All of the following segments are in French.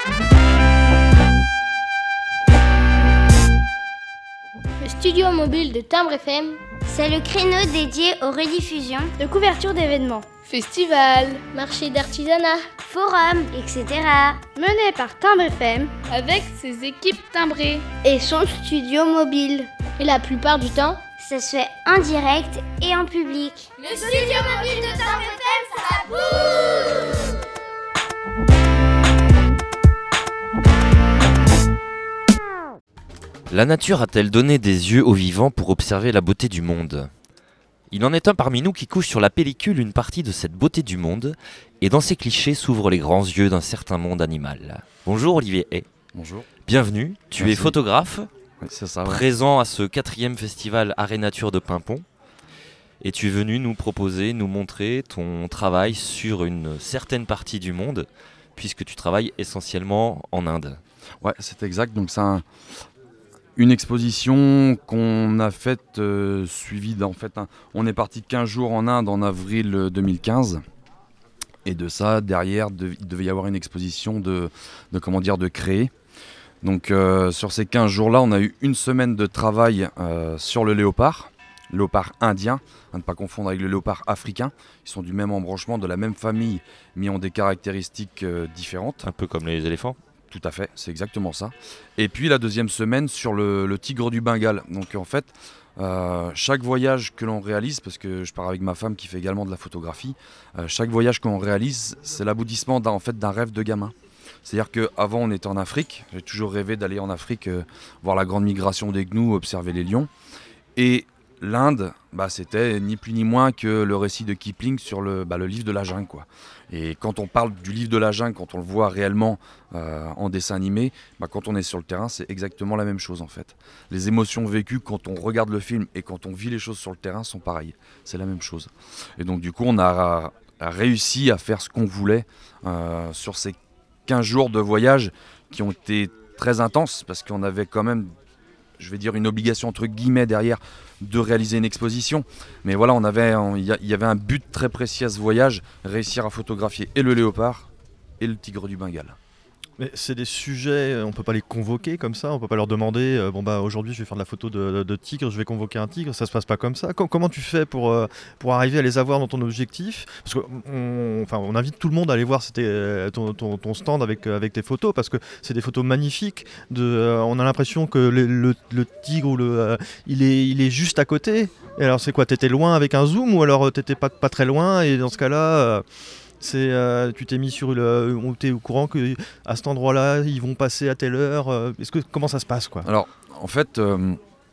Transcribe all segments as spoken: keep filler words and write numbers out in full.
Le studio mobile de Timbre F M, c'est le créneau dédié aux rediffusions, de couverture d'événements, festivals, marchés d'artisanat, forums, et cetera. Mené par Timbre F M, avec ses équipes timbrées et son studio mobile. Et la plupart du temps, ça se fait en direct et en public. Le studio mobile de Timbre F M, ça bouge! La nature a-t-elle donné des yeux aux vivants pour observer la beauté du monde ? Il en est un parmi nous qui couche sur la pellicule une partie de cette beauté du monde, et dans ses clichés s'ouvrent les grands yeux d'un certain monde animal. Bonjour Olivier Hay. Bonjour. Bienvenue, tu Merci. es photographe, oui, c'est ça, ouais. présent à ce quatrième festival Art et Nature de Paimpont, et tu es venu nous proposer, nous montrer ton travail sur une certaine partie du monde, puisque tu travailles essentiellement en Inde. Ouais, c'est exact, donc c'est un... Une exposition qu'on a faite, euh, suivie d'en fait, hein, on est parti quinze jours en Inde en avril deux mille quinze. Et de ça, derrière, de, il devait y avoir une exposition de, de comment dire, de créer. Donc euh, sur ces quinze jours-là, on a eu une semaine de travail euh, sur le léopard, léopard indien, à ne pas confondre avec le léopard africain. Ils sont du même embranchement, de la même famille, mais ont des caractéristiques euh, différentes. Un peu comme les éléphants ? Tout à fait, c'est exactement ça. Et puis la deuxième semaine sur le, le tigre du Bengale. Donc en fait, euh, chaque voyage que l'on réalise, parce que je pars avec ma femme qui fait également de la photographie, euh, chaque voyage qu'on réalise, c'est l'aboutissement d'un, en fait, d'un rêve de gamin. C'est-à-dire qu'avant on était en Afrique, j'ai toujours rêvé d'aller en Afrique, euh, voir la grande migration des gnous, observer les lions. Et l'Inde, bah, c'était ni plus ni moins que le récit de Kipling sur le, bah, le livre de la jungle, quoi. Et quand on parle du livre de la jungle, quand on le voit réellement euh, en dessin animé, bah, quand on est sur le terrain, c'est exactement la même chose en fait. Les émotions vécues quand on regarde le film et quand on vit les choses sur le terrain sont pareilles. C'est la même chose. Et donc du coup, on a, a réussi à faire ce qu'on voulait euh, sur ces quinze jours de voyage qui ont été très intenses parce qu'on avait quand même, je vais dire, une obligation entre guillemets derrière de réaliser une exposition. Mais voilà, on avait, il y, y avait un but très précis à ce voyage, réussir à photographier et le léopard et le tigre du Bengale. Mais c'est des sujets, on ne peut pas les convoquer comme ça, on ne peut pas leur demander euh, bon bah aujourd'hui je vais faire de la photo de, de, de tigre, je vais convoquer un tigre, ça se passe pas comme ça. Com- comment tu fais pour, euh, pour arriver à les avoir dans ton objectif ? Parce qu'on enfin, on invite tout le monde à aller voir c'était, ton, ton, ton stand avec, avec tes photos, parce que c'est des photos magnifiques. De, euh, on a l'impression que le, le, le tigre, ou le, euh, il, est, il est juste à côté. Et alors c'est quoi, t'étais loin avec un zoom ou alors t'étais pas, pas très loin et dans ce cas-là... Euh, C'est, euh, tu t'es mis sur le, on t'es au courant qu'à cet endroit-là, ils vont passer à telle heure. Euh, est-ce que, comment ça se passe, quoi ? Alors, en fait, euh,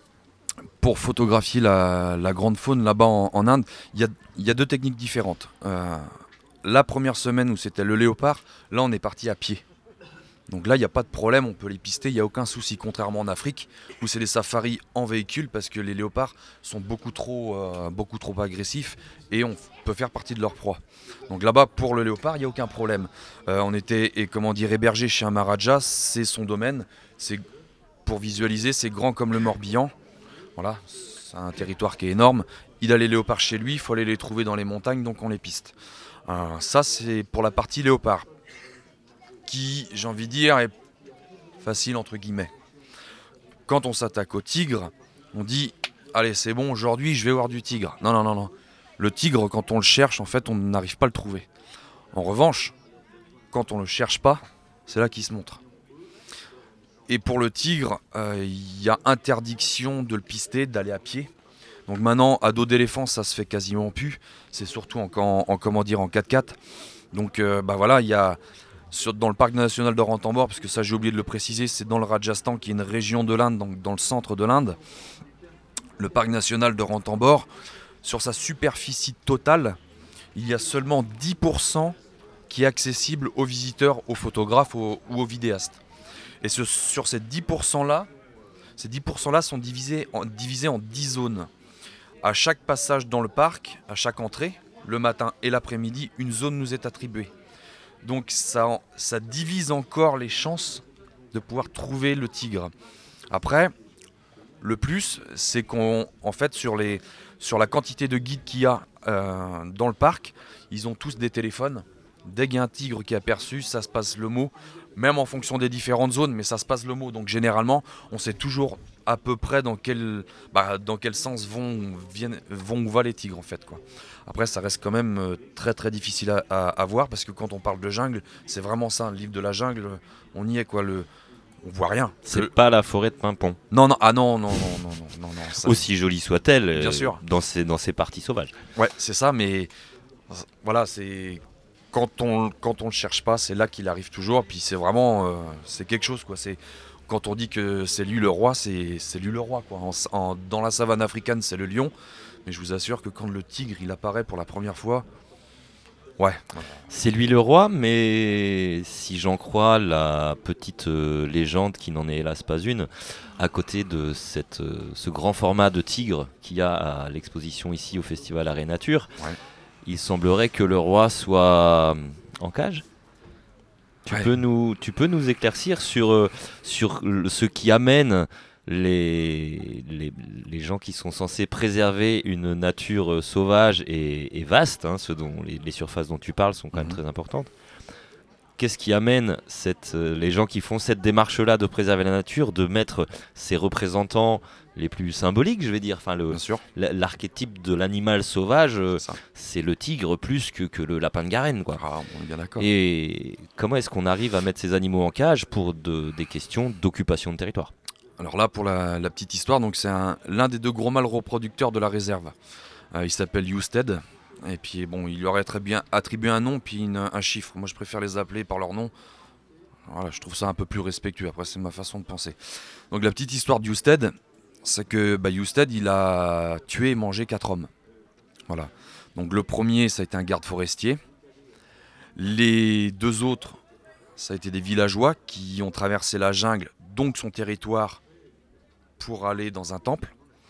pour photographier la, la grande faune là-bas en, en Inde, il y, y a deux techniques différentes. Euh, la première semaine où c'était le léopard, là on est parti à pied. Donc là, il n'y a pas de problème, on peut les pister, il n'y a aucun souci. Contrairement en Afrique, où c'est des safaris en véhicule, parce que les léopards sont beaucoup trop, euh, beaucoup trop agressifs et on peut faire partie de leur proie. Donc là-bas, pour le léopard, il n'y a aucun problème. Euh, on était, et comment dire, hébergé chez un Maharaja, c'est son domaine. C'est, pour visualiser, c'est grand comme le Morbihan. Voilà, c'est un territoire qui est énorme. Il a les léopards chez lui, il faut aller les trouver dans les montagnes, donc on les piste. Euh, ça, c'est pour la partie léopard, qui, j'ai envie de dire, est facile entre guillemets. Quand on s'attaque au tigre, on dit « Allez, c'est bon, aujourd'hui, je vais voir du tigre. » Non, non, non, non. Le tigre, quand on le cherche, en fait, on n'arrive pas à le trouver. En revanche, quand on ne le cherche pas, c'est là qu'il se montre. Et pour le tigre, il euh, y a interdiction de le pister, d'aller à pied. Donc maintenant, à dos d'éléphant, ça se fait quasiment plus. C'est surtout en, en, en, comment dire, en quatre-quatre. Donc euh, bah voilà, il y a... Sur, dans le parc national de Ranthambore, parce que ça j'ai oublié de le préciser, c'est dans le Rajasthan qui est une région de l'Inde, donc dans le centre de l'Inde. Le parc national de Ranthambore, sur sa superficie totale, il y a seulement dix pour cent qui est accessible aux visiteurs, aux photographes aux, ou aux vidéastes. Et ce, sur ces dix pour cent là, ces dix pour cent là sont divisés en, divisés en dix zones. À chaque passage dans le parc, à chaque entrée, le matin et l'après-midi, une zone nous est attribuée. Donc ça, ça divise encore les chances de pouvoir trouver le tigre. Après, le plus, c'est qu'on, en fait, sur, les, sur la quantité de guides qu'il y a euh, dans le parc, ils ont tous des téléphones. Dès qu'il y a un tigre qui est aperçu, ça se passe le mot, même en fonction des différentes zones, mais ça se passe le mot. Donc généralement, on sait toujours à peu près dans quel, bah, dans quel sens vont, viennent, vont ou va les tigres en fait, quoi. Après, ça reste quand même euh, très très difficile à, à, à voir parce que quand on parle de jungle, c'est vraiment ça, le livre de la jungle, on y est quoi, le, on voit rien. C'est le... pas la forêt de Pimpon. Non, non, ah non, non, non, non, non, non, non ça... Aussi jolie soit-elle, Bien euh, sûr. dans ses, dans ses parties sauvages. Ouais, c'est ça, mais voilà, c'est quand on quand on le cherche pas, c'est là qu'il arrive toujours. Puis c'est vraiment, euh, c'est quelque chose quoi. C'est quand on dit que c'est lui le roi, c'est c'est lui le roi quoi. En, en- dans la savane africaine, c'est le lion, mais je vous assure que quand le tigre il apparaît pour la première fois, ouais, C'est lui le roi, mais si j'en crois la petite euh, légende, qui n'en est hélas pas une, à côté de cette, euh, ce grand format de tigre qu'il y a à l'exposition ici au Festival Arrêt Nature, Ouais. il semblerait que le roi soit euh, en cage. Tu, Ouais. peux nous, tu peux nous éclaircir sur, euh, sur le- ce qui amène les, les, les gens qui sont censés préserver une nature euh, sauvage et, et vaste, hein, ce dont, les, les surfaces dont tu parles sont quand même Mhm. très importantes. Qu'est-ce qui amène cette, euh, les gens qui font cette démarche-là de préserver la nature, de mettre ces représentants les plus symboliques, je vais dire, enfin le, bien sûr. la- l'archétype de l'animal sauvage, euh, Ça. c'est le tigre plus que, que le lapin de Garenne, quoi. Ah, on est bien d'accord. Et comment est-ce qu'on arrive à mettre ces animaux en cage pour de- des questions d'occupation de territoire? Alors là, pour la, la petite histoire, donc c'est un- l'un des deux gros mâles reproducteurs de la réserve. Euh, il s'appelle Husted. Et puis bon, il lui aurait très bien attribué un nom puis une- un chiffre. Moi, je préfère les appeler par leur nom. Voilà, je trouve ça un peu plus respectueux. Après, c'est ma façon de penser. Donc la petite histoire de Husted, c'est que bah, Husted, il a tué et mangé quatre hommes. Voilà. Donc le premier, ça a été un garde forestier. Les deux autres, ça a été des villageois qui ont traversé la jungle, donc son territoire, pour aller dans un temple.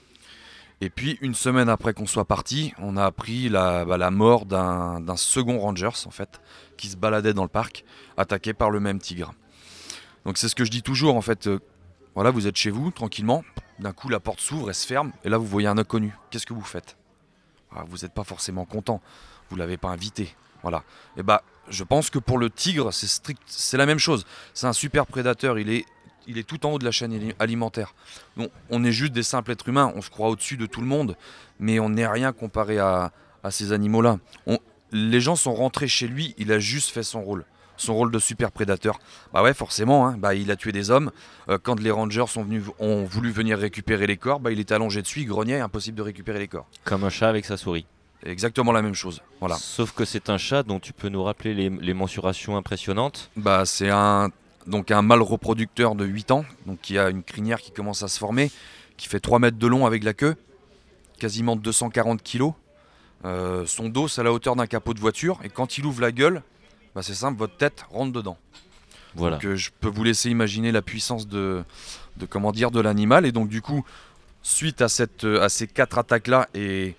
Et puis une semaine après qu'on soit parti, on a appris la, bah, la mort d'un d'un second Rangers en fait, qui se baladait dans le parc, attaqué par le même tigre. Donc c'est ce que je dis toujours en fait. euh, voilà, vous êtes chez vous tranquillement, d'un coup la porte s'ouvre, elle se ferme, et là vous voyez un inconnu. Qu'est-ce que vous faites? Ah, vous n'êtes pas forcément content, vous l'avez pas invité. Voilà. Et bah je pense que pour le tigre c'est strict, c'est la même chose. C'est un super prédateur, il est il est tout en haut de la chaîne ali- alimentaire. Bon, on est juste des simples êtres humains, on se croit au-dessus de tout le monde, mais on n'est rien comparé à, à ces animaux-là. On- les gens sont rentrés chez lui, il a juste fait son rôle, son rôle de super prédateur. Bah ouais, forcément, hein, bah, il a tué des hommes. Euh, quand les rangers sont venus, ont voulu venir récupérer les corps, bah, il était allongé dessus, il grognait, impossible de récupérer les corps. Comme un chat avec sa souris. Exactement la même chose. Voilà. Sauf que c'est un chat dont tu peux nous rappeler les, les mensurations impressionnantes. Bah, c'est un, donc un mâle reproducteur de huit ans, donc qui a une crinière qui commence à se former, qui fait trois mètres de long avec la queue, quasiment deux cent quarante kilos. Euh, son dos, c'est à la hauteur d'un capot de voiture, et quand il ouvre la gueule, bah, c'est simple, votre tête rentre dedans. Voilà. Donc euh, je peux vous laisser imaginer la puissance de, de comment dire, de l'animal. Et donc du coup, suite à, cette, euh, à ces quatre attaques-là, et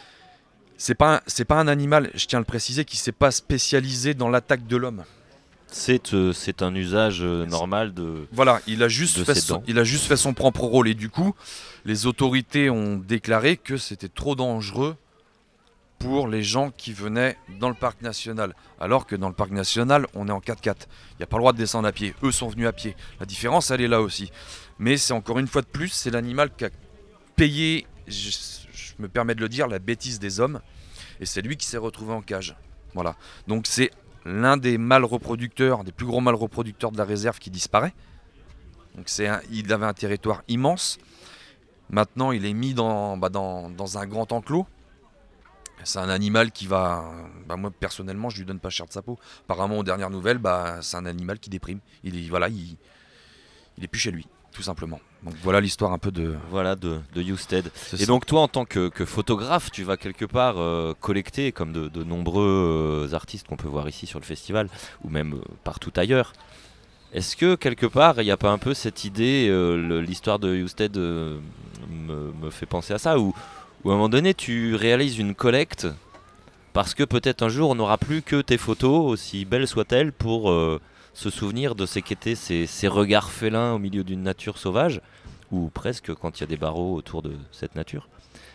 c'est pas, un- c'est pas un animal, je tiens à le préciser, qui s'est pas spécialisé dans l'attaque de l'homme. C'est euh, c'est un usage euh, normal de... Voilà, il a, juste De fait ses son, dents. il a juste fait son propre rôle. Et du coup, les autorités ont déclaré que c'était trop dangereux pour les gens qui venaient dans le parc national. Alors que dans le parc national, on est en quatre-quatre. Il n'y a pas le droit de descendre à pied. Eux sont venus à pied. La différence, elle est là aussi. Mais c'est encore une fois de plus, c'est l'animal qui a payé, je, je me permets de le dire, la bêtise des hommes. Et c'est lui qui s'est retrouvé en cage. Voilà. Donc c'est l'un des mâles reproducteurs, des plus gros mâles reproducteurs de la réserve qui disparaît. Donc c'est un- il avait un territoire immense. Maintenant, il est mis dans, bah, dans, dans un grand enclos. C'est un animal qui va... bah, moi, personnellement, je lui donne pas cher de sa peau. Apparemment, aux dernières nouvelles, bah, c'est un animal qui déprime. Il est, voilà, il, il est plus chez lui, tout simplement. Donc voilà l'histoire un peu de... Voilà, de, de Husted. c'est Et ça. donc toi, en tant que, que photographe, tu vas quelque part euh, collecter, comme de, de nombreux euh, artistes qu'on peut voir ici sur le festival, ou même euh, partout ailleurs. Est-ce que quelque part, il n'y a pas un peu cette idée, euh, le- l'histoire de Husted euh, me, me fait penser à ça, où, où à un moment donné, tu réalises une collecte, parce que peut-être un jour, on n'aura plus que tes photos, aussi belles soient-elles, pour euh, se souvenir de ce qu'étaient ces, ces regards félins au milieu d'une nature sauvage, ou presque quand il y a des barreaux autour de cette nature.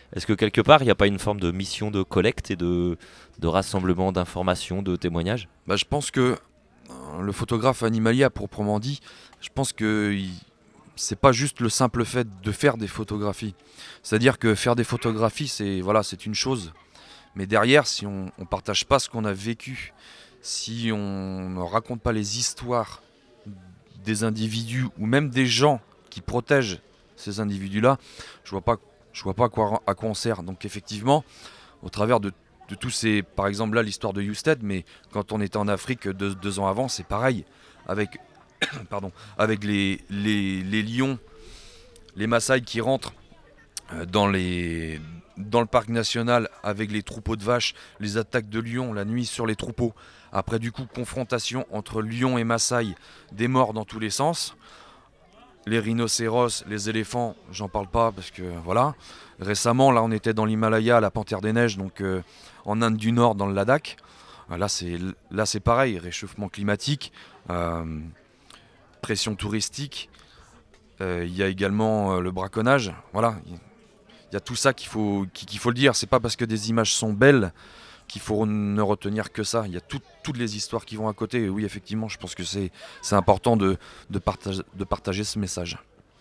Est-ce que quelque part, il n'y a pas une forme de mission de collecte et de, de rassemblement d'informations, de témoignages ? Bah, je pense que euh, le photographe animalier, à proprement dit, je pense que il- c'est pas juste le simple fait de faire des photographies. C'est-à-dire que faire des photographies, c'est voilà, c'est une chose. Mais derrière, si on ne partage pas ce qu'on a vécu, si on ne raconte pas les histoires des individus ou même des gens qui protègent ces individus-là, je vois pas, je vois pas à quoi, à quoi on sert. Donc effectivement, au travers de, de tous ces, par exemple là l'histoire de Husted, mais quand on était en Afrique deux, deux ans avant, c'est pareil, avec, pardon, avec les, les, les lions, les Maasai qui rentrent euh, dans les dans le parc national avec les troupeaux de vaches, les attaques de lions la nuit sur les troupeaux. Après du coup confrontation entre lions et Maasai, des morts dans tous les sens. Les rhinocéros, les éléphants, j'en parle pas parce que voilà. Récemment là on était dans l'Himalaya, à la Panthère des Neiges, donc euh, en Inde du Nord dans le Ladakh. Là c'est là c'est pareil, réchauffement climatique, euh, pression touristique. Euh, Il y a également euh, le braconnage. Voilà. Il y a tout ça qu'il faut, qu'il faut le dire. C'est pas parce que des images sont belles qu'il faut ne retenir que ça. Il y a tout- toutes les histoires qui vont à côté. Et oui, effectivement, je pense que c'est, c'est important de, de, partage- de partager ce message.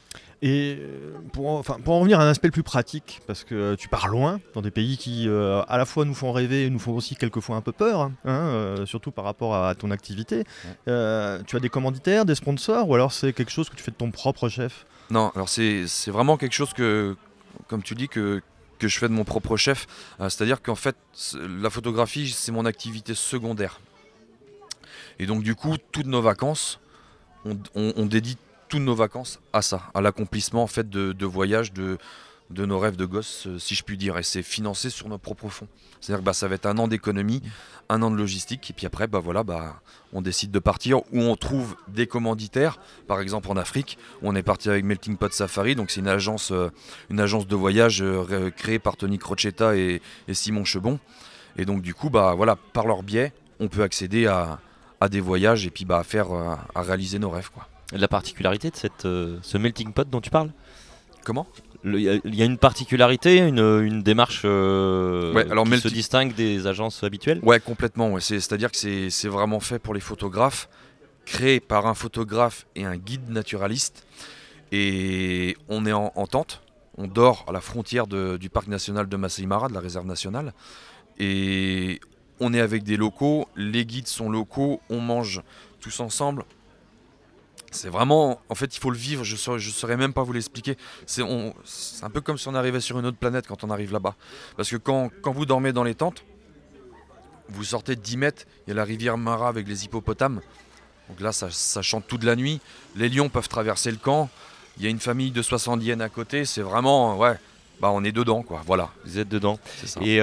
Et euh, pour, en- enfin, pour en revenir à un aspect le plus pratique, parce que euh, tu pars loin, dans des pays qui euh, à la fois nous font rêver et nous font aussi quelquefois un peu peur, hein, hein, euh, surtout par rapport à ton activité. Euh, tu as des commanditaires, des sponsors, ou alors c'est quelque chose que tu fais de ton propre chef ? Non, alors c'est, c'est vraiment quelque chose que, comme tu dis, que, que je fais de mon propre chef. Euh, c'est-à-dire qu'en fait, c'est- la photographie, c'est mon activité secondaire. Et donc, du coup, toutes nos vacances, on, on- on dédie toutes nos vacances à ça, à l'accomplissement en fait de, de voyages, de, de nos rêves de gosse, euh, si je puis dire. Et c'est financé sur nos propres fonds. C'est-à-dire que bah, ça va être un an d'économie, un an de logistique, et puis après, bah, voilà, bah, on décide de partir où on trouve des commanditaires. Par exemple en Afrique, où on est parti avec Melting Pot Safari, donc c'est une agence, euh, une agence de voyage euh, ré- créée par Tony Crocetta et, et Simon Chebon. Et donc du coup, bah, voilà, par leur biais, on peut accéder à, à des voyages et puis bah, à, faire, euh, à réaliser nos rêves, quoi. La particularité de cette, euh, ce melting pot dont tu parles ? Comment ? Il y, a- il y a une particularité, une, une démarche euh, Ouais, alors qui se melting- distingue des agences habituelles ? Ouais, complètement. Ouais. C'est, c'est-à-dire que c'est, c'est vraiment fait pour les photographes, créé par un photographe et un guide naturaliste. Et on est en, en tente, on dort à la frontière de- du parc national de Masai Mara, de la réserve nationale. Et on est avec des locaux, les guides sont locaux, on mange tous ensemble. C'est vraiment, en fait, il faut le vivre. Je saurais, je saurais même pas vous l'expliquer. C'est, on- c'est un peu comme si on arrivait sur une autre planète quand on arrive là-bas. Parce que quand, quand vous dormez dans les tentes, vous sortez de dix mètres, il y a la rivière Mara avec les hippopotames. Donc là, ça, ça chante toute la nuit. Les lions peuvent traverser le camp. Il y a une famille de soixante hyènes à côté. C'est vraiment, ouais, bah on est dedans, quoi. Voilà, Vous êtes dedans. c'est ça. Et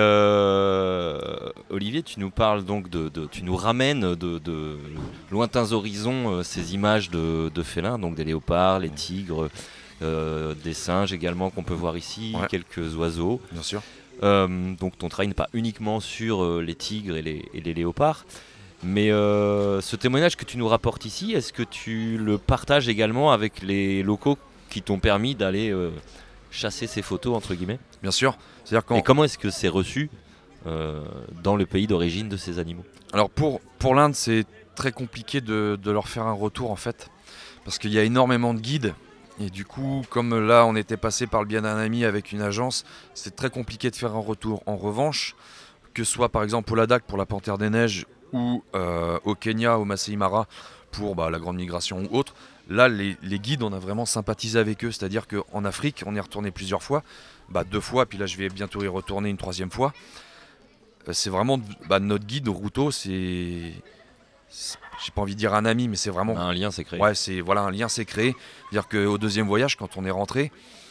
euh, Olivier, tu nous parles donc de, de- tu nous ramènes de, de lointains horizons euh, ces images de, de félins, donc des léopards, les tigres, euh, des singes également qu'on peut voir ici, Ouais. quelques oiseaux. Bien sûr. Euh, donc ton travail n'est pas uniquement sur euh, les tigres et les, et les léopards, mais euh, ce témoignage que tu nous rapportes ici, est-ce que tu le partages également avec les locaux qui t'ont permis d'aller euh, chasser ces photos entre guillemets ? Bien sûr. C'est-à-dire quand, Et comment est-ce que c'est reçu euh, dans le pays d'origine de ces animaux ? Alors pour, pour l'Inde, c'est très compliqué de, de leur faire un retour en fait, parce qu'il y a énormément de guides, et du coup, comme là on était passé par le biais d'un ami avec une agence, c'est très compliqué de faire un retour. En revanche, que ce soit par exemple au Ladakh pour la Panthère des Neiges, ou euh, au Kenya, au Masai Mara, pour bah, la Grande Migration ou autre, là les, les guides, on a vraiment sympathisé avec eux, c'est-à-dire qu'en Afrique, on est retourné plusieurs fois, bah, deux fois, puis là je vais bientôt y retourner une troisième fois. C'est vraiment bah, notre guide Routo, c'est, c'est- j'ai pas envie de dire un ami, mais c'est vraiment, Un lien s'est créé. ouais, c'est voilà, un lien s'est créé. C'est-à-dire qu'au deuxième voyage, quand on est rentré,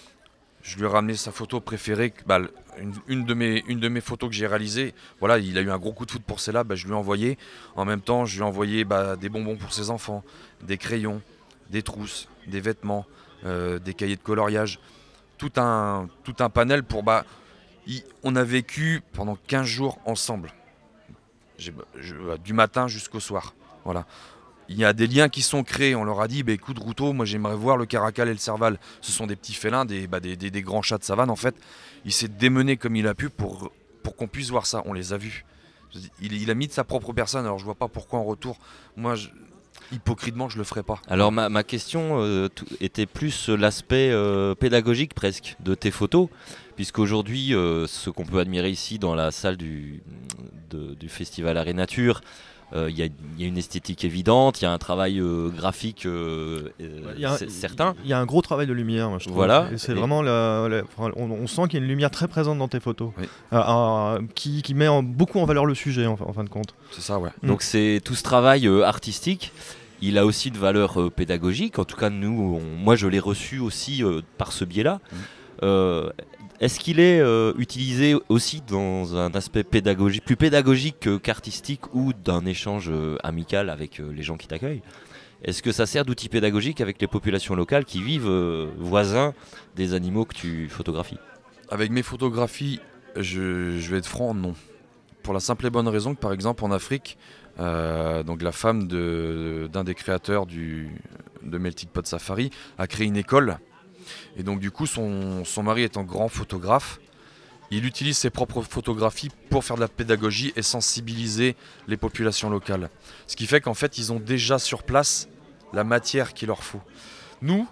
je lui ai ramené sa photo préférée, bah, une, une de mes, une de mes photos que j'ai réalisées. Voilà, il a eu un gros coup de foudre pour celle-là, bah, je lui ai envoyé. En même temps, je lui ai envoyé bah, des bonbons pour ses enfants, des crayons, des trousses, des vêtements, euh, des cahiers de coloriage, tout un, tout un panel pour bah, il- on a vécu pendant quinze jours ensemble. J'ai- je- du matin jusqu'au soir. Voilà. il y a des liens qui sont créés. On leur a dit, bah, écoute Routot, moi j'aimerais voir le caracal et le serval. Ce sont des petits félins, des, bah, des, des, des grands chats de savane en fait. Il s'est démené comme il a pu pour, pour qu'on puisse voir ça. On les a vus. Il, il a mis de sa propre personne, alors je vois pas pourquoi en retour, moi je, hypocritement je le ferais pas. Alors ma, ma question euh, tout- était plus l'aspect euh, pédagogique presque de tes photos, puisqu'aujourd'hui euh, ce qu'on peut admirer ici dans la salle du, de- du festival Arrêt Nature, euh, il y, a- il y a une esthétique évidente, il y a un travail euh, graphique euh, euh, Il y a un- c- certain. Il y a un gros travail de lumière, moi, je trouve. Voilà. Et c'est Et- vraiment la- la- enfin, on, on sent qu'il y a une lumière très présente dans tes photos, Oui. Euh, euh, qui, qui met en- beaucoup en valeur le sujet en, en fin de compte. C'est ça, ouais. Mm. Donc c'est tout ce travail euh, artistique. Il a aussi de valeur euh, pédagogique. En tout cas, nous, on- moi, je l'ai reçu aussi euh, par ce biais-là. Mhm. Euh, Est-ce qu'il est euh, utilisé aussi dans un aspect pédagogique, plus pédagogique que- qu'artistique ou d'un échange euh, amical avec euh, les gens qui t'accueillent? Est-ce que ça sert d'outil pédagogique avec les populations locales qui vivent euh, voisins des animaux que tu photographies? Avec mes photographies, je, je vais être franc, non. Pour la simple et bonne raison que par exemple en Afrique, euh, donc la femme de- d'un des créateurs du, de Melting Pot Safari a créé une école. Et donc du coup son, son mari étant grand photographe, il utilise ses propres photographies pour faire de la pédagogie et sensibiliser les populations locales. Ce qui fait qu'en fait ils ont déjà sur place la matière qu'il leur faut. Nous,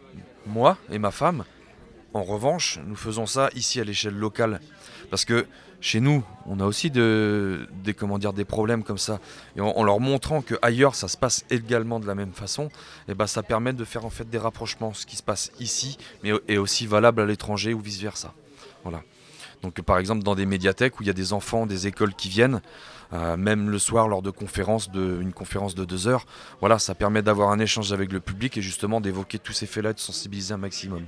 moi et ma femme, en revanche, nous faisons ça ici à l'échelle locale. Parce que chez nous, on a aussi de, des, comment dire, des problèmes comme ça. Et en, en leur montrant qu'ailleurs, ça se passe également de la même façon, et ben, ça permet de faire en fait des rapprochements. Ce qui se passe ici mais est aussi valable à l'étranger ou vice-versa. Voilà. Donc par exemple, dans des médiathèques où il y a des enfants, des écoles qui viennent, euh, même le soir lors de conférences, de, une conférence de deux heures, voilà, ça permet d'avoir un échange avec le public et justement d'évoquer tous ces faits-là et de sensibiliser un maximum.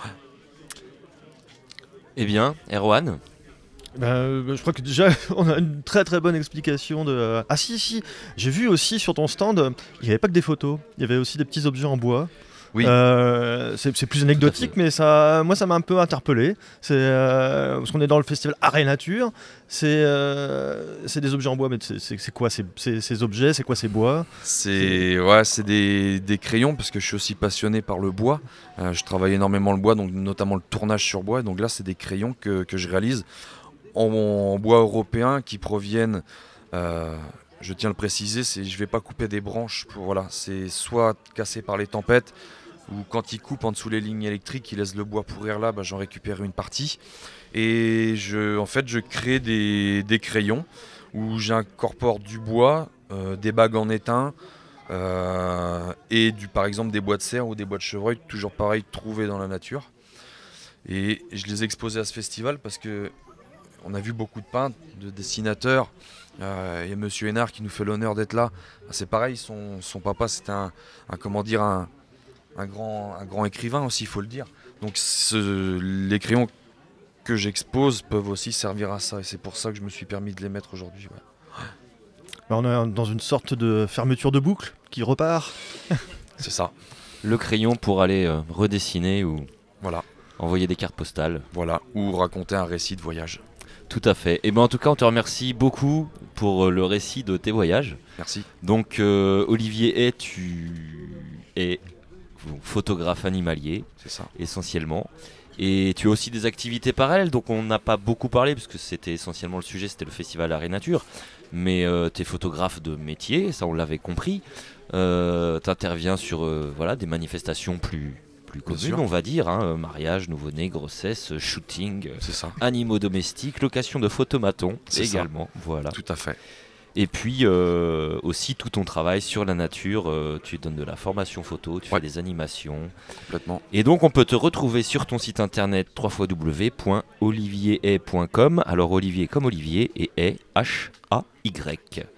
Eh bien, Erwan, Ben, euh, je crois que déjà on a une très très bonne explication de. Ah si si, j'ai vu aussi sur ton stand, euh, il n'y avait pas que des photos, il y avait aussi des petits objets en bois. Oui. Euh, c'est c'est plus anecdotique, mais ça, moi ça m'a un peu interpellé. C'est euh, parce qu'on est dans le festival Arrêt Nature. C'est euh, c'est des objets en bois, mais c'est- c'est c'est quoi ces, ces- ces objets? C'est quoi ces bois? C'est ouais, c'est des, des crayons parce que je suis aussi passionné par le bois. Euh, je travaille énormément le bois, donc notamment le tournage sur bois. Donc là, c'est des crayons que, que je réalise en, en bois européen qui proviennent. euh, je tiens à le préciser, c'est je vais pas couper des branches pour voilà, c'est soit cassé par les tempêtes ou quand ils coupent en dessous les lignes électriques, ils laissent le bois pourrir là, bah, j'en récupère une partie. Et je, en fait, je crée des, des crayons où j'incorpore du bois, euh, des bagues en étain, euh, et du, par exemple des bois de cerf ou des bois de chevreuil, toujours pareil, trouvés dans la nature. Et je les ai exposés à ce festival parce que on a vu beaucoup de peintres, de dessinateurs. Euh, Il y a Monsieur Hénard qui nous fait l'honneur d'être là. C'est pareil, son, son papa c'était un, un, comment dire, un, un, grand, un grand écrivain aussi, il faut le dire. Donc ce, les crayons que j'expose peuvent aussi servir à ça. Et c'est pour ça que je me suis permis de les mettre aujourd'hui. Ouais. Ben, on est dans une sorte de fermeture de boucle qui repart. C'est ça. le crayon pour aller euh, redessiner ou Voilà, envoyer des cartes postales. voilà. Ou raconter un récit de voyage. Tout à fait. Et ben en tout cas, on te remercie beaucoup pour euh, le récit de tes voyages. Merci. Donc euh, Olivier Hay, tu es photographe animalier C'est ça. essentiellement. Et tu as aussi des activités parallèles, donc on n'a pas beaucoup parlé, parce que c'était essentiellement le sujet, c'était le festival Arrêt Nature. Mais euh, tu es photographe de métier, ça on l'avait compris. Euh, tu interviens sur euh, voilà, des manifestations plus, plus Bien communes, sûr. on va dire. Hein, euh, mariage, nouveau-né, grossesse, shooting, euh, C'est ça. animaux domestiques, location de photomatons C'est ça. également. Voilà. Tout à fait. Et puis euh, aussi tout ton travail sur la nature, euh, tu donnes de la formation photo, tu Ouais. fais des animations. Complètement. Et donc on peut te retrouver sur ton site internet w w w point olivier hay point com. Alors Olivier comme Olivier et Hay H A Y.